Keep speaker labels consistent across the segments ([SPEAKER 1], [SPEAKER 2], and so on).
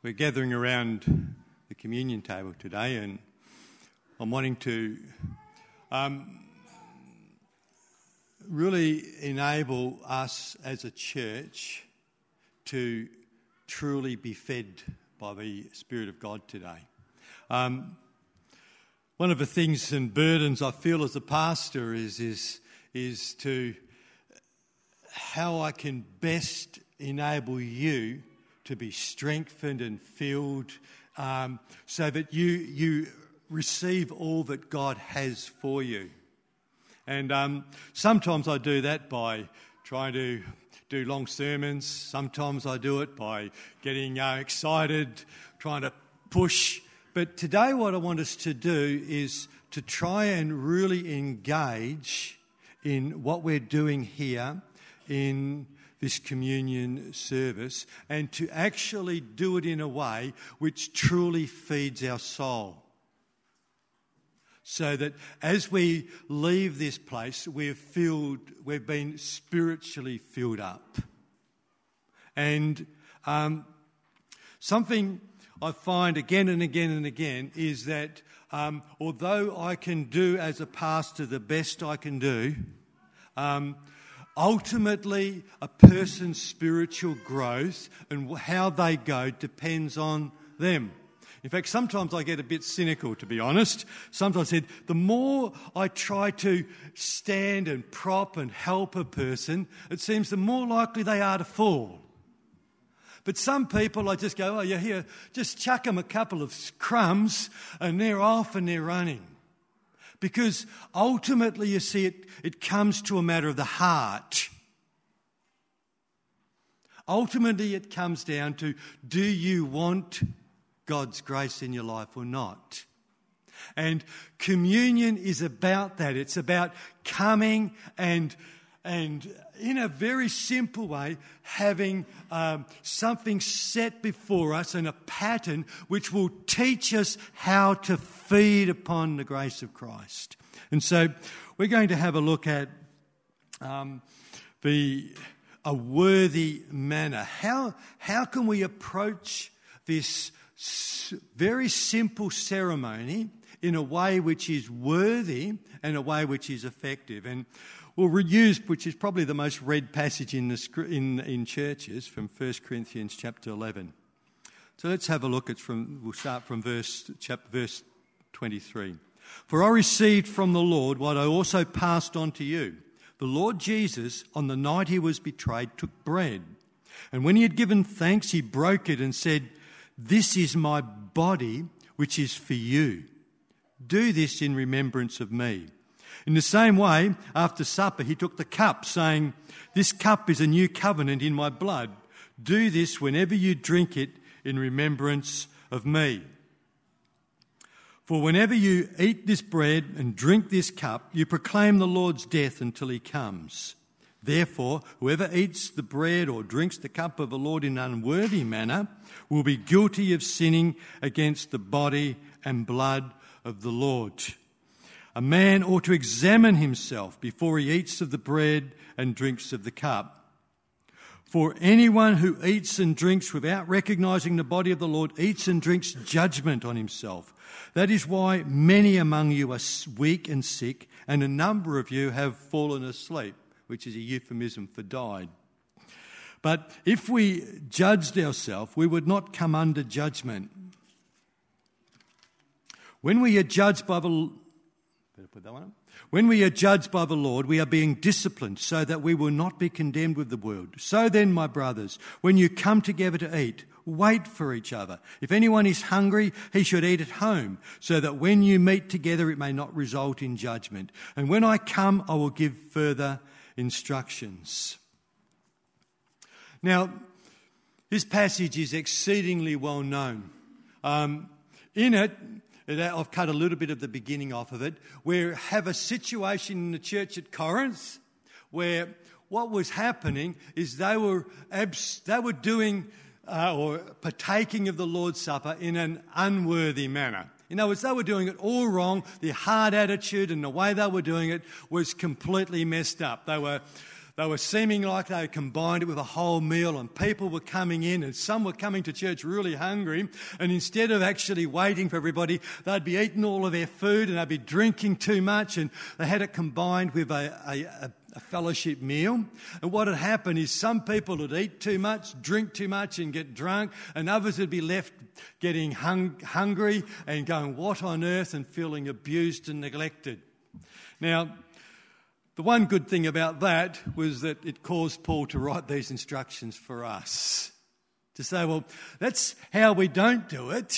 [SPEAKER 1] We're gathering around the communion table today, and I'm wanting to really enable us as a church to truly be fed by the Spirit of God today. One of the things and burdens I feel as a pastor is to how I can best enable you to be strengthened and filled so that you receive all that God has for you. And sometimes I do that by trying to do long sermons. Sometimes I do it by getting excited, trying to push. But today what I want us to do is to try and really engage in what we're doing here in this communion service, and to actually do it in a way which truly feeds our soul. So that as we leave this place, we've been spiritually filled up. And something I find again and again and again is that although I can do as a pastor the best I can do, ultimately a person's spiritual growth and how they go depends on them. In fact, sometimes I get a bit cynical, to be honest. Sometimes I said, the more I try to stand and prop and help a person, it seems the more likely they are to fall. But some people, I just go, oh, you're here, just chuck them a couple of crumbs and they're off and they're running. Because ultimately, you see, it comes to a matter of the heart. Ultimately, it comes down to, do you want God's grace in your life or not? And communion is about that. It's about coming and in a very simple way, having something set before us and a pattern which will teach us how to feed upon the grace of Christ. And so we're going to have a look at a worthy manner. How can we approach this very simple ceremony in a way which is worthy and a way which is effective? And we'll reuse, which is probably the most read passage in churches, from 1 Corinthians chapter 11. So let's have a look. We'll start from verse 23. For I received from the Lord what I also passed on to you. The Lord Jesus, on the night he was betrayed, took bread. And when he had given thanks, he broke it and said, "This is my body, which is for you. Do this in remembrance of me." In the same way, after supper, he took the cup, saying, "This cup is a new covenant in my blood. Do this whenever you drink it in remembrance of me. For whenever you eat this bread and drink this cup, you proclaim the Lord's death until he comes. Therefore, whoever eats the bread or drinks the cup of the Lord in an unworthy manner will be guilty of sinning against the body and blood of the Lord. A man ought to examine himself before he eats of the bread and drinks of the cup. For anyone who eats and drinks without recognizing the body of the Lord eats and drinks judgment on himself. That is why many among you are weak and sick, and a number of you have fallen asleep," which is a euphemism for died. "But if we judged ourselves, we would not come under judgment. When we are judged by the Lord, we are being disciplined so that we will not be condemned with the world. So then, my brothers, when you come together to eat, wait for each other. If anyone is hungry, he should eat at home, so that when you meet together it may not result in judgment. And when I come, I will give further instructions." Now, this passage is exceedingly well known. In it, I've cut a little bit of the beginning off of it. We have a situation in the church at Corinth where what was happening is they were doing or partaking of the Lord's Supper in an unworthy manner. In other words, they were doing it all wrong. Their hard attitude and the way they were doing it was completely messed up. They were They were seeming like they had combined it with a whole meal, and people were coming in, and some were coming to church really hungry, and instead of actually waiting for everybody, they'd be eating all of their food and they'd be drinking too much, and they had it combined with a fellowship meal. And what had happened is some people would eat too much, drink too much and get drunk, and others would be left getting hungry and going, what on earth, and feeling abused and neglected. Now, the one good thing about that was that it caused Paul to write these instructions for us. To say, well, that's how we don't do it.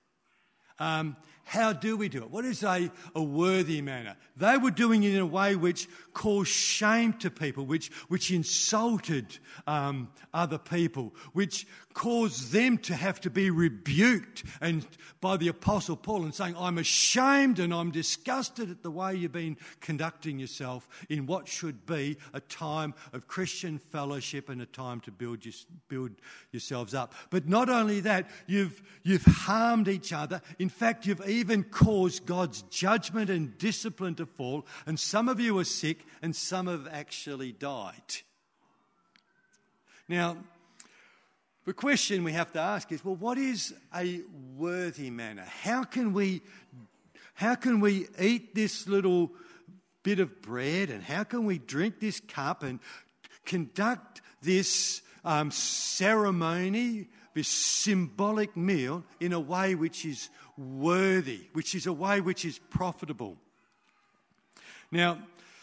[SPEAKER 1] How do we do it? What is a worthy manner? They were doing it in a way which caused shame to people, which insulted other people, which caused them to have to be rebuked and by the Apostle Paul and saying, I'm ashamed and I'm disgusted at the way you've been conducting yourself in what should be a time of Christian fellowship and a time to build yourselves up. But not only that, you've harmed each other. In fact, you've even caused God's judgment and discipline to fall, and some of you are sick and some have actually died. Now, the question we have to ask is, well, what is a worthy manner? How can we eat this little bit of bread, and how can we drink this cup and conduct this ceremony, this symbolic meal, in a way which is worthy, which is a way which is profitable? Now,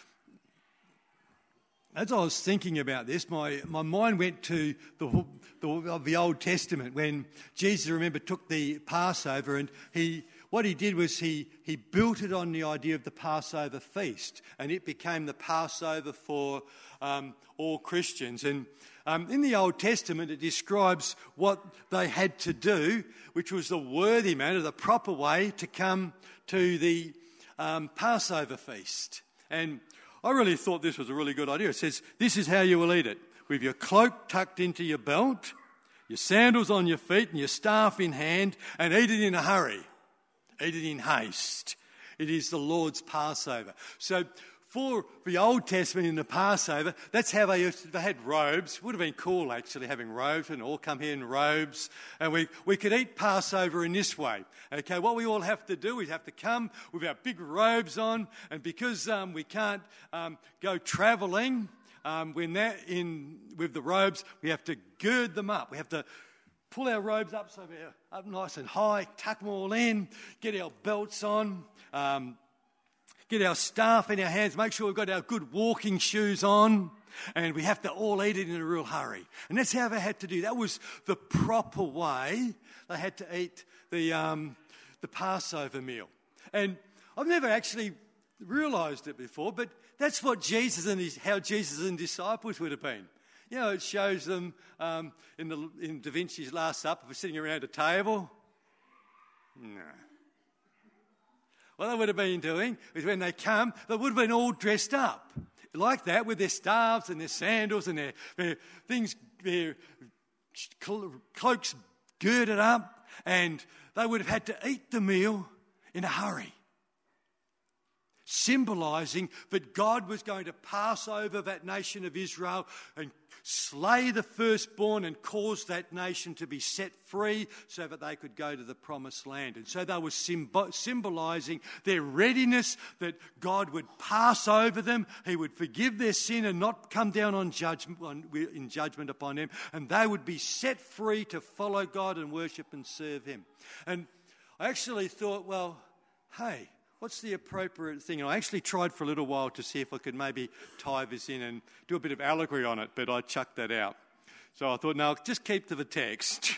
[SPEAKER 1] as I was thinking about this, my mind went to the Old Testament when Jesus, remember, took the Passover, and what he did was he built it on the idea of the Passover feast, and it became the Passover for all Christians. And in the Old Testament, it describes what they had to do, which was the worthy manner, the proper way to come to the Passover feast. And I really thought this was a really good idea. It says, this is how you will eat it: with your cloak tucked into your belt, your sandals on your feet, and your staff in hand, and eat it in a hurry. Eat it in haste. It is the Lord's Passover. So for the Old Testament in the Passover, that's how they had robes. It would have been cool, actually, having robes, and all come here in robes. And we could eat Passover in this way. Okay, what we all have to do is have to come with our big robes on, and because we can't go travelling with the robes, we have to gird them up. We have to pull our robes up so they're up nice and high, tuck them all in, get our belts on, get our staff in our hands, make sure we've got our good walking shoes on, and we have to all eat it in a real hurry. And that's how they had to do. That was the proper way they had to eat the Passover meal. And I've never actually realised it before, but that's what how Jesus and disciples would have been. You know, it shows them in Da Vinci's Last Supper, we're sitting around a table. No. What they would have been doing is when they come, they would have been all dressed up like that, with their staffs and their sandals and their things, their cloaks girded up, and they would have had to eat the meal in a hurry, symbolising that God was going to pass over that nation of Israel and slay the firstborn and cause that nation to be set free so that they could go to the promised land. And so they were symbolising their readiness that God would pass over them, he would forgive their sin and not come down in judgment upon them, and they would be set free to follow God and worship and serve him. And I actually thought, well, hey, what's the appropriate thing? And I actually tried for a little while to see if I could maybe tie this in and do a bit of allegory on it, but I chucked that out. So I thought, no, just keep to the text.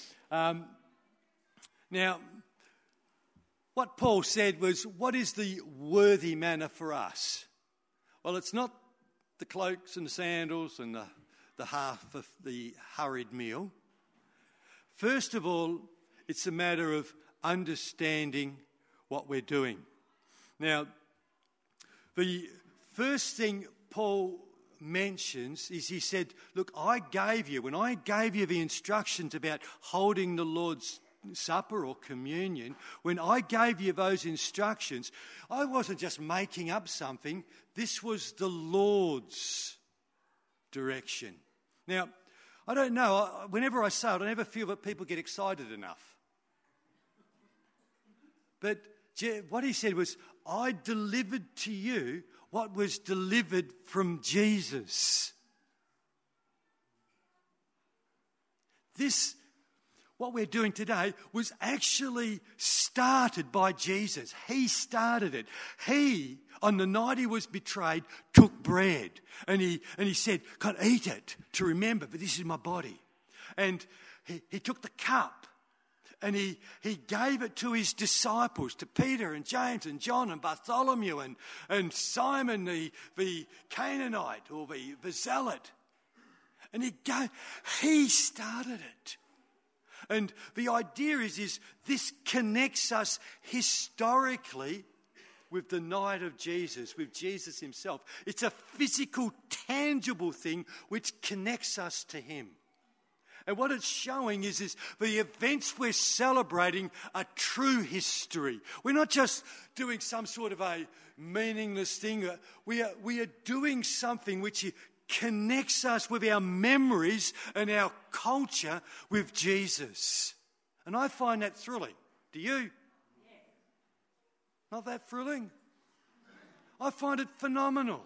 [SPEAKER 1] Now, what Paul said was, what is the worthy manner for us? Well, it's not the cloaks and the sandals and the half of the hurried meal. First of all, it's a matter of understanding what we're doing. Now, the first thing Paul mentions is he said, look, when I gave you the instructions about holding the Lord's Supper or communion, when I gave you those instructions, I wasn't just making up something. This was the Lord's direction. Now, I don't know, whenever I say it, I never feel that people get excited enough. But what he said was, I delivered to you what was delivered from Jesus. This, what we're doing today, was actually started by Jesus. He started it. He, on the night he was betrayed, took bread and he said, "God, eat it to remember, but this is my body." And he took the cup and he gave it to his disciples, to Peter and James and John and Bartholomew and Simon the Canaanite or the Zealot. And he started it. And the idea is this connects us historically with the night of Jesus, with Jesus himself. It's a physical, tangible thing which connects us to him. And what it's showing is the events we're celebrating are true history. We're not just doing some sort of a meaningless thing. We are doing something which connects us with our memories and our culture with Jesus. And I find that thrilling. Do you? Yeah. Not that thrilling? I find it phenomenal.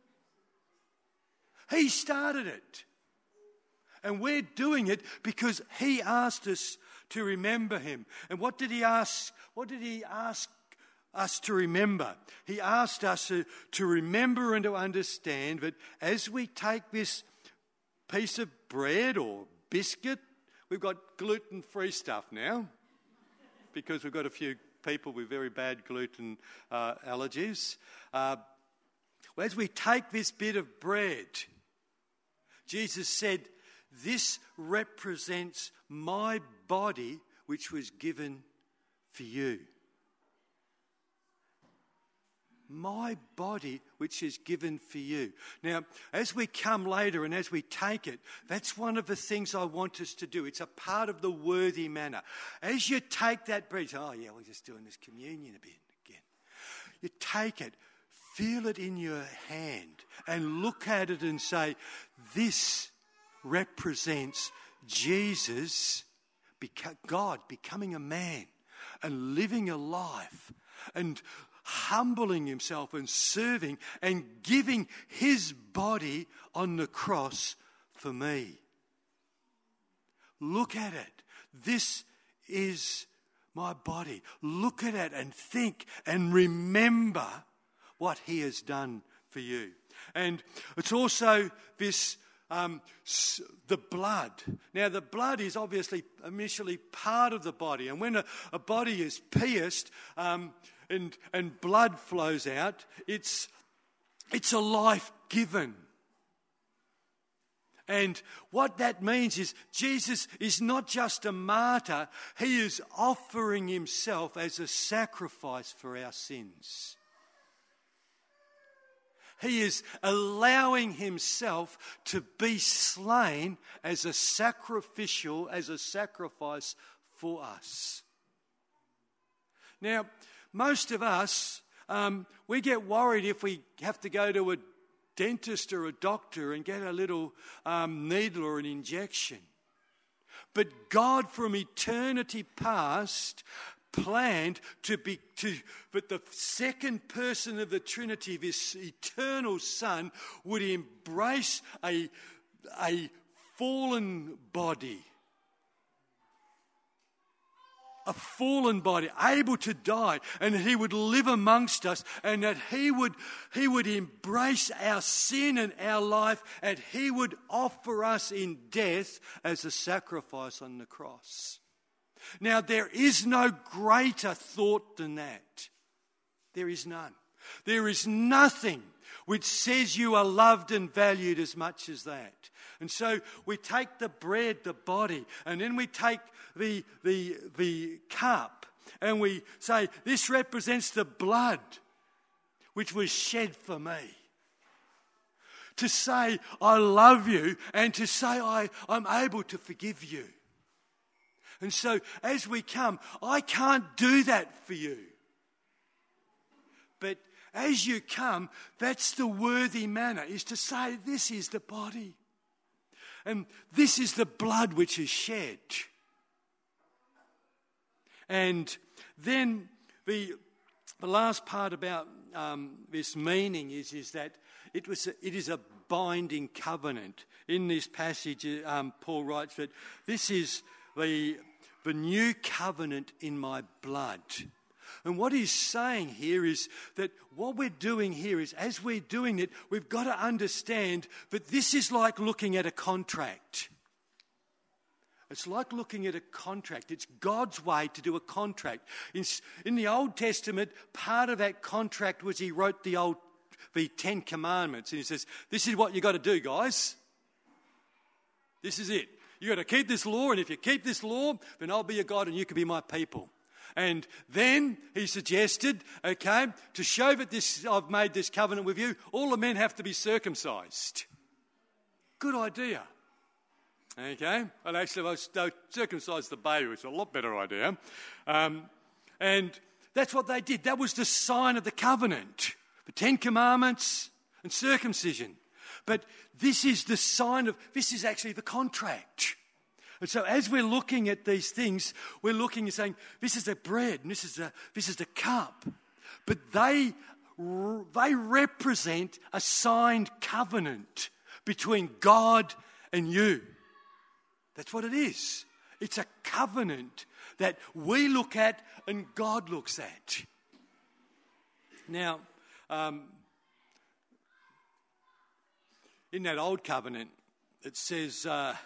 [SPEAKER 1] He started it. And we're doing it because he asked us to remember him. And what did he ask? What did he ask us to remember? He asked us to remember and to understand that as we take this piece of bread or biscuit, we've got gluten-free stuff now because we've got a few people with very bad gluten allergies. As we take this bit of bread, Jesus said, "This represents my body which was given for you." My body which is given for you. Now, as we come later and as we take it, that's one of the things I want us to do. It's a part of the worthy manner. As you take that bread, oh yeah, we're just doing this communion a bit again. You take it, feel it in your hand and look at it and say, this represents Jesus, God becoming a man and living a life and humbling himself and serving and giving his body on the cross for me. Look at it. This is my body. Look at it and think and remember what he has done for you. And it's also this the blood. Now, the blood is obviously initially part of the body, and when a body is pierced and blood flows out, it's a life given. And what that means is Jesus is not just a martyr, he is offering himself as a sacrifice for our sins. He is allowing himself to be slain as a sacrifice for us. Now, most of us, we get worried if we have to go to a dentist or a doctor and get a little needle or an injection. But God from eternity past planned but the second person of the Trinity, this eternal Son, would embrace a fallen body. A fallen body, able to die, and that he would live amongst us, and that he would embrace our sin and our life, and he would offer us in death as a sacrifice on the cross. Now, there is no greater thought than that. There is none. There is nothing which says you are loved and valued as much as that. And so we take the bread, the body, and then we take the cup, and we say, this represents the blood which was shed for me. To say, I love you, and to say, I'm able to forgive you. And so as we come, I can't do that for you. But as you come, that's the worthy manner, is to say, this is the body. And this is the blood which is shed. And then the last part about this meaning is that it is a binding covenant. In this passage, Paul writes that this is the new covenant in my blood. And what he's saying here is that what we're doing here is, as we're doing it, we've got to understand that this is like looking at a contract. It's like looking at a contract. It's God's way to do a contract. In the Old Testament, part of that contract was he wrote the 10 Commandments. And he says, this is what you've got to do, guys. This is it. You've got to keep this law, and if you keep this law, then I'll be your God and you can be my people. And then he suggested, okay, to show that I've made this covenant with you, all the men have to be circumcised. Good idea. Okay, well, actually, they circumcised the baby, which is a lot better idea. And that's what they did. That was the sign of the covenant, the 10 Commandments and circumcision. But this is the sign of, this is actually the contract. And so as we're looking at these things, we're looking and saying, this is the bread and this is the cup. But they represent a signed covenant between God and you. That's what it is. It's a covenant that we look at and God looks at. Now, in that old covenant, it says that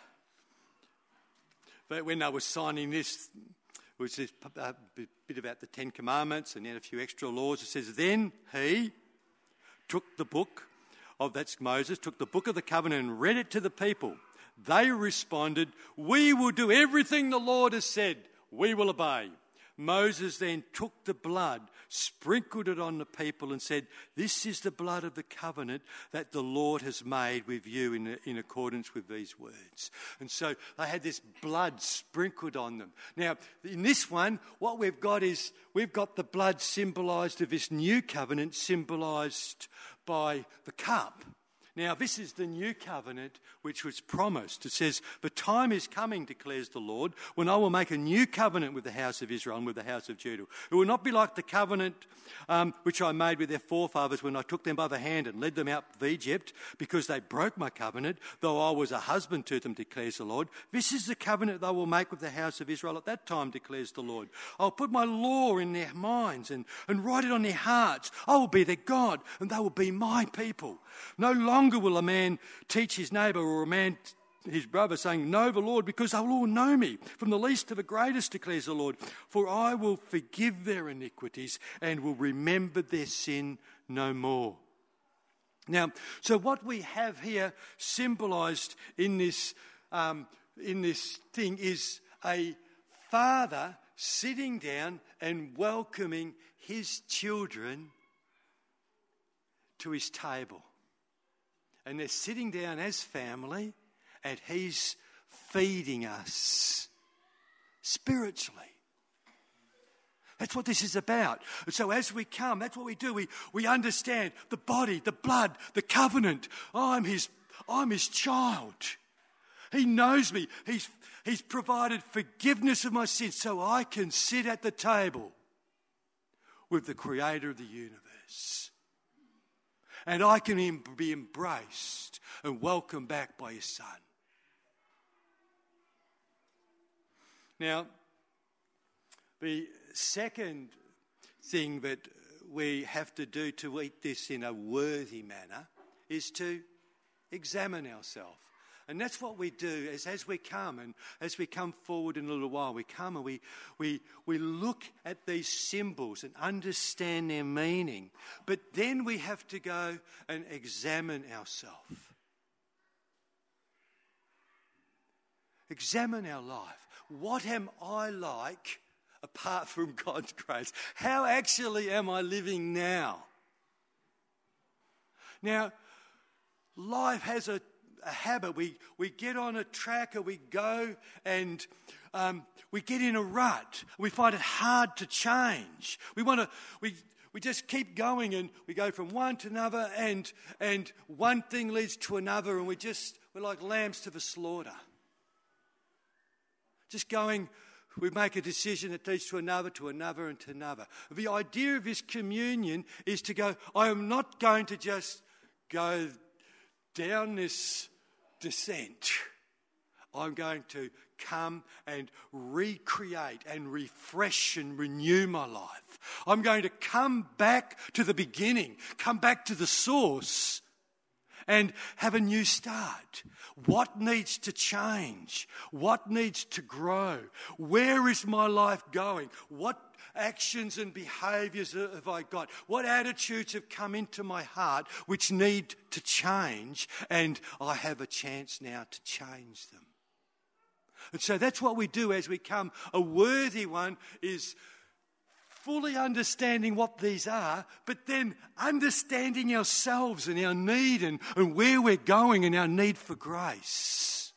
[SPEAKER 1] when they were signing this, which is a bit about the 10 Commandments and then a few extra laws, it says, then he took the book of, that's Moses, took the book of the covenant and read it to the people. They responded, we will do everything the Lord has said. We will obey. Moses then took the blood, sprinkled it on the people and said, this is the blood of the covenant that the Lord has made with you in accordance with these words. And so they had this blood sprinkled on them. Now, in this one, what we've got is, we've got the blood symbolised of this new covenant, symbolised by the cup. Now, this is the new covenant which was promised. It says, the time is coming, declares the Lord, when I will make a new covenant with the house of Israel and with the house of Judah. It will not be like the covenant which I made with their forefathers when I took them by the hand and led them out of Egypt, because they broke my covenant, though I was a husband to them, declares the Lord. This is the covenant they will make with the house of Israel at that time, declares the Lord. I'll put my law in their minds and write it on their hearts. I will be their God and they will be my people. No longer will a man teach his neighbour or a man his brother, saying, know the Lord, because they will all know me, from the least to the greatest, declares the Lord. For I will forgive their iniquities and will remember their sin no more. Now, so what we have here symbolised in this thing is a father sitting down and welcoming his children to his table. And they're sitting down as family, and he's feeding us spiritually. That's what this is about. And so as we come, that's what we do. We understand the body, the blood, the covenant. I'm his child. He knows me. He's provided forgiveness of my sins so I can sit at the table with the creator of the universe. And I can be embraced and welcomed back by his son. Now, the second thing that we have to do to eat this in a worthy manner is to examine ourselves. And that's what we do as we come, and as we come forward in a little while, we come and we look at these symbols and understand their meaning. But then we have to go and examine ourselves. Examine our life. What am I like apart from God's grace? How actually am I living now? Now, life has a habit. We get on a track, or we go and we get in a rut. We find it hard to change. We we just keep going, and we go from one to another, and one thing leads to another, and we're like lambs to the slaughter. Just going, we make a decision that leads to another, and to another. The idea of this communion is to go, I am not going to just go down this descent. I'm going to come and recreate and refresh and renew my life. I'm going to come back to the beginning, come back to the source, and have a new start. What needs to change? What needs to grow? Where is my life going? What actions and behaviours have I got? What attitudes have come into my heart which need to change? And I have a chance now to change them. And so that's what we do as we come. A worthy one is fully understanding what these are, but then understanding ourselves and our need and where we're going and our need for grace.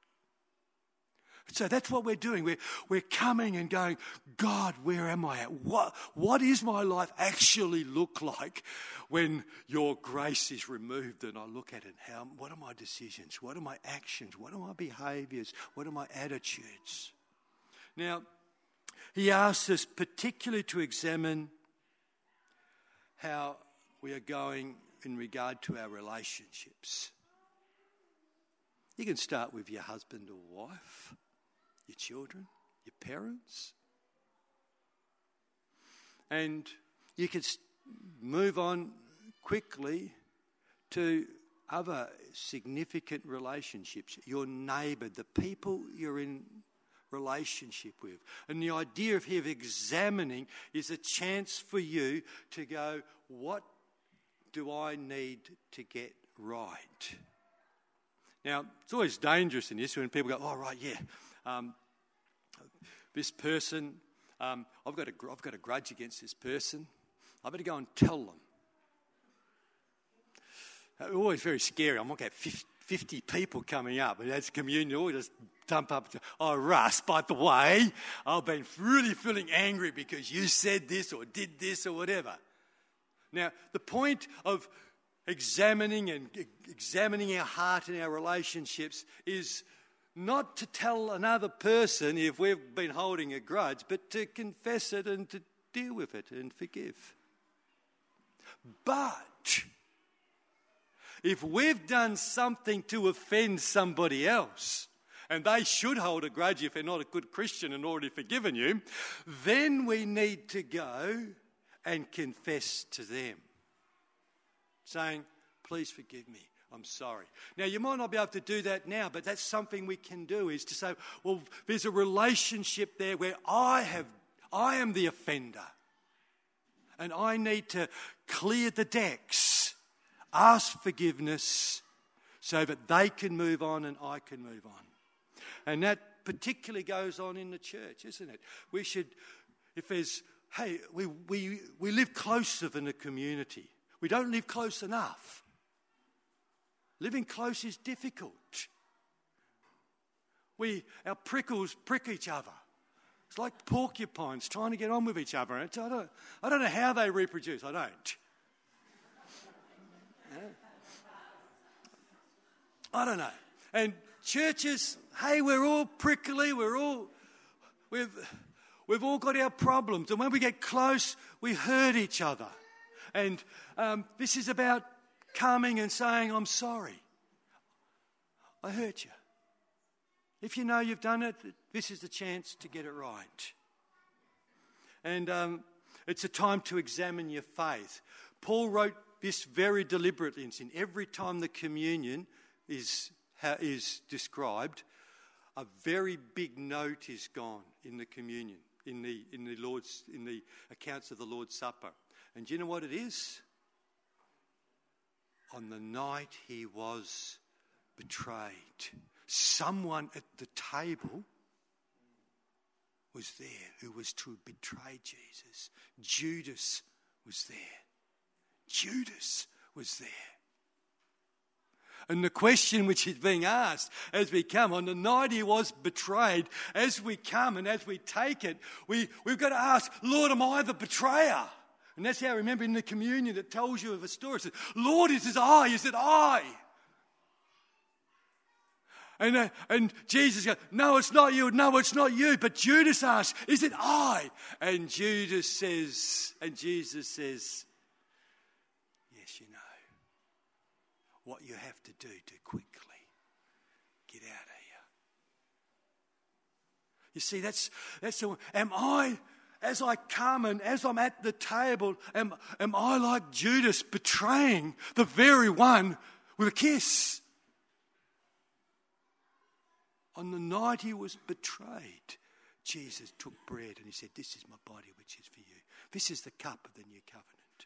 [SPEAKER 1] So that's what we're doing. We're coming and going, God, where am I at? What is my life actually look like when your grace is removed and I look at it? What are my decisions? What are my actions? What are my behaviours? What are my attitudes? Now, he asks us particularly to examine how we are going in regard to our relationships. You can start with your husband or wife, your children, your parents. And you can move on quickly to other significant relationships. Your neighbour, the people you're in relationship with. And the idea of here of examining is a chance for you to go, what do I need to get right? Now, it's always dangerous in this when people go, oh, right, yeah, this person, I've got a grudge against this person. I better go and tell them. It's always very scary. I'm going to get 50 people coming up, and that's communion. All just dump up. Oh, Russ, by the way, I've been really feeling angry because you said this or did this or whatever. Now, the point of examining our heart and our relationships is not to tell another person if we've been holding a grudge, but to confess it and to deal with it and forgive. But if we've done something to offend somebody else, and they should hold a grudge if they're not a good Christian and already forgiven you, then we need to go and confess to them, saying, please forgive me, I'm sorry. Now, you might not be able to do that now, but that's something we can do, is to say, well, there's a relationship there where I am the offender, and I need to clear the decks, ask forgiveness so that they can move on and I can move on. And that particularly goes on in the church, isn't it? We should, if there's, hey, we live closer than a community. We don't live close enough. Living close is difficult. Our prickles prick each other. It's like porcupines trying to get on with each other. I don't know how they reproduce. I don't. I don't know. And churches, hey, we're all prickly. We've all got our problems. And when we get close, we hurt each other. And this is about coming and saying, I'm sorry. I hurt you. If you know you've done it, this is the chance to get it right. And it's a time to examine your faith. Paul wrote this very deliberately. In every time the communion is described, a very big note is gone in the communion, in the accounts of the Lord's Supper. And do you know what it is? On the night he was betrayed, someone at the table was there who was to betray Jesus. Judas was there. Judas was there. And the question which is being asked as we come, on the night he was betrayed, as we come and as we take it, we've got to ask, Lord, am I the betrayer? And that's how I remember in the communion it tells you of a story. It says, Lord, is it I? Is it I? And Jesus goes, no, it's not you. No, it's not you. But Judas asks, is it I? And Jesus says, yes, you know what you have to do to quickly get out of here. You see, that's the one. Am I, as I come and as I'm at the table, am I like Judas betraying the very one with a kiss? On the night he was betrayed, Jesus took bread and he said, this is my body which is for you. This is the cup of the new covenant.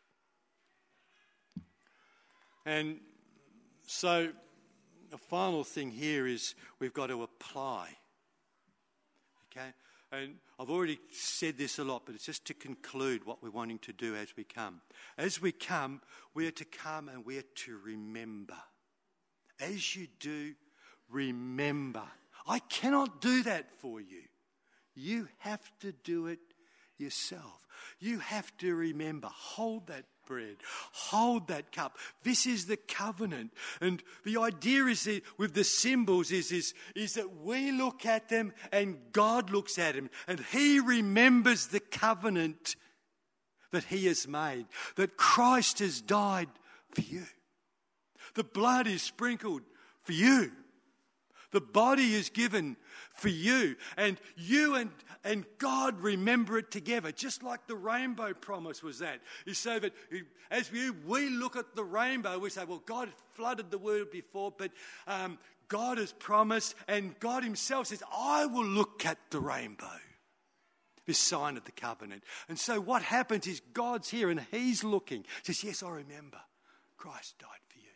[SPEAKER 1] And so the final thing here is we've got to apply. Okay? And I've already said this a lot, but it's just to conclude what we're wanting to do as we come. As we come, we are to come and we are to remember. As you do, remember. I cannot do that for you. You have to do it yourself. You have to remember. Hold that bread. Hold that cup. This is the covenant. And the idea is that with the symbols is that we look at them and God looks at them. And He remembers the covenant that He has made. That Christ has died for you. The blood is sprinkled for you. The body is given for you. And you and God remember it together. Just like the rainbow promise was that. Is so that as we look at the rainbow, we say, well, God flooded the world before, but God has promised, and God Himself says, I will look at the rainbow. This sign of the covenant. And so what happens is God's here and He's looking. He says, yes, I remember. Christ died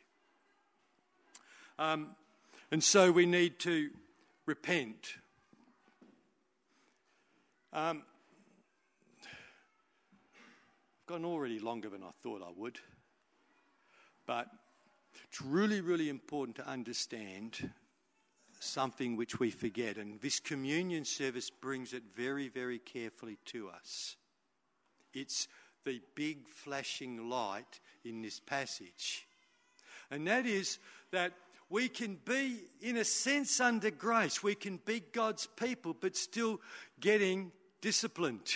[SPEAKER 1] for you. And so we need to repent. I've gone already longer than I thought I would. But it's really, really important to understand something which we forget. And this communion service brings it very, very carefully to us. It's the big flashing light in this passage. And that is that we can be, in a sense, under grace. We can be God's people, but still getting disciplined.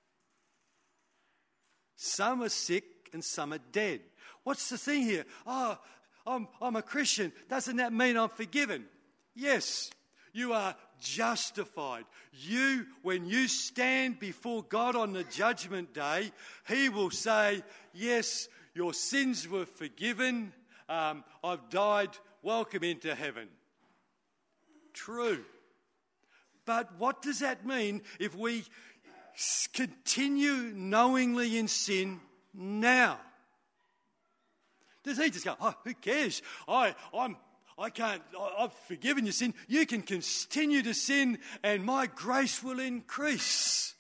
[SPEAKER 1] Some are sick and some are dead. What's the thing here? Oh, I'm a Christian. Doesn't that mean I'm forgiven? Yes, you are justified. When you stand before God on the judgment day, He will say, yes, your sins were forgiven. I've died. Welcome into heaven. True. But what does that mean if we continue knowingly in sin now? Does He just go, oh, who cares? I've forgiven your sin. You can continue to sin and my grace will increase.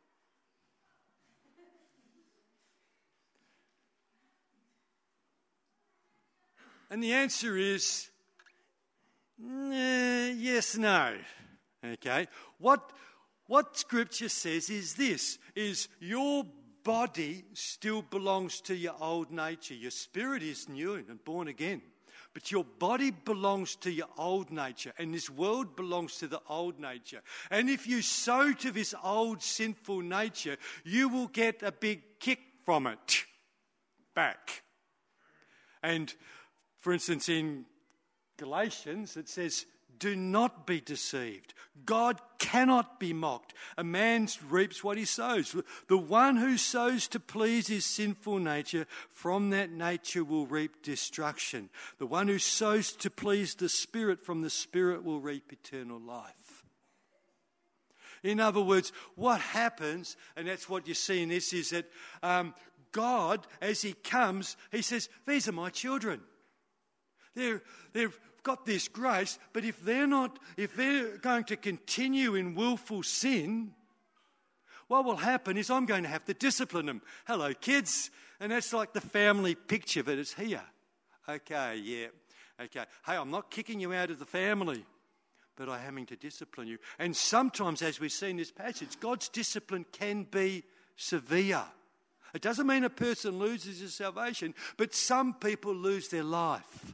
[SPEAKER 1] And the answer is, yes, no. Okay? What Scripture says is this, is your body still belongs to your old nature. Your spirit is new and born again. But your body belongs to your old nature, and this world belongs to the old nature. And if you sow to this old sinful nature, you will get a big kick from it back. And for instance, in Galatians, it says, do not be deceived. God cannot be mocked. A man reaps what he sows. The one who sows to please his sinful nature, from that nature will reap destruction. The one who sows to please the Spirit, from the Spirit will reap eternal life. In other words, what happens, and that's what you see in this, is that God, as He comes, He says, these are my children. They've got this grace, but if they're going to continue in willful sin, what will happen is I'm going to have to discipline them. Hello, kids. And that's like the family picture that is here. Okay, yeah. Okay. Hey, I'm not kicking you out of the family, but I'm having to discipline you. And sometimes, as we see in this passage, God's discipline can be severe. It doesn't mean a person loses his salvation, but some people lose their life.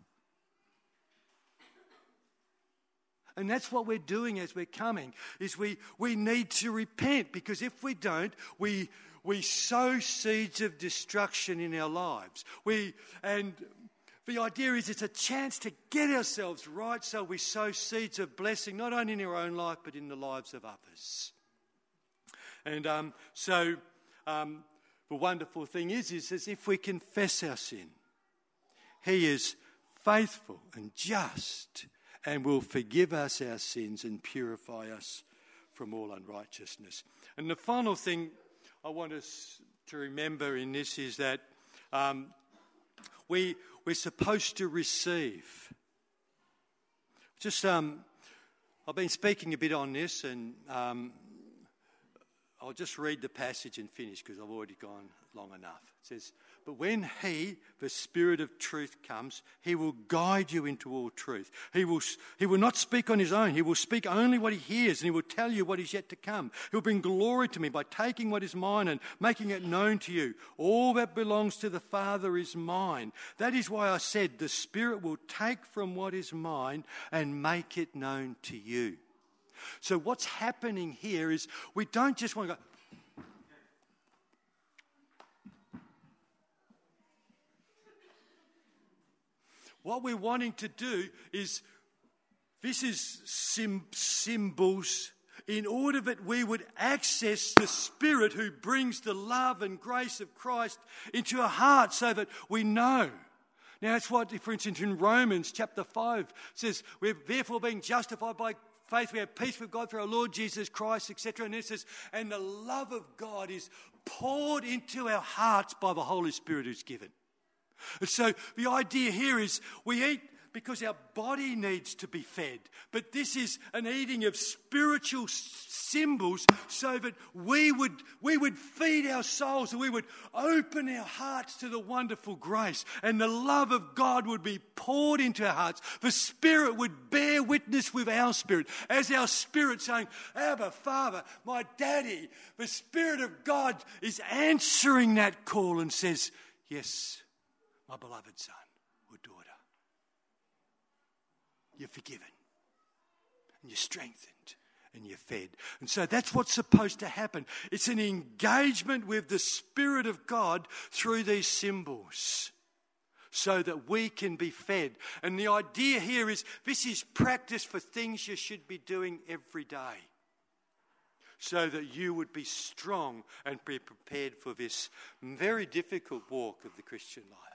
[SPEAKER 1] And that's what we're doing as we're coming, is we need to repent, because if we don't, we sow seeds of destruction in our lives. And the idea is it's a chance to get ourselves right, so we sow seeds of blessing, not only in our own life, but in the lives of others. And the wonderful thing is if we confess our sin, he is faithful and just and will forgive us our sins and purify us from all unrighteousness. And the final thing I want us to remember in this is that we're supposed to receive. I've been speaking a bit on this, and I'll just read the passage and finish because I've already gone long enough. It says, "But when he, the Spirit of truth, comes, he will guide you into all truth. He will not speak on his own. He will speak only what he hears, and he will tell you what is yet to come. He will bring glory to me by taking what is mine and making it known to you. All that belongs to the Father is mine. That is why I said the Spirit will take from what is mine and make it known to you." So what's happening here is we don't just want to go, what we're wanting to do is, this is symbols in order that we would access the Spirit who brings the love and grace of Christ into our hearts so that we know. Now that's what, for instance, in Romans chapter 5 says, we're therefore being justified by faith, we have peace with God through our Lord Jesus Christ, etc. And it says, and the love of God is poured into our hearts by the Holy Spirit who's given. And so the idea here is we eat because our body needs to be fed. But this is an eating of spiritual symbols so that we would feed our souls and we would open our hearts to the wonderful grace, and the love of God would be poured into our hearts. The Spirit would bear witness with our spirit, as our spirit saying, "Abba, Father, my Daddy." The Spirit of God is answering that call and says, "Yes, my beloved son or daughter, you're forgiven, and you're strengthened, and you're fed." And so that's what's supposed to happen. It's an engagement with the Spirit of God through these symbols so that we can be fed. And the idea here is this is practice for things you should be doing every day so that you would be strong and be prepared for this very difficult walk of the Christian life.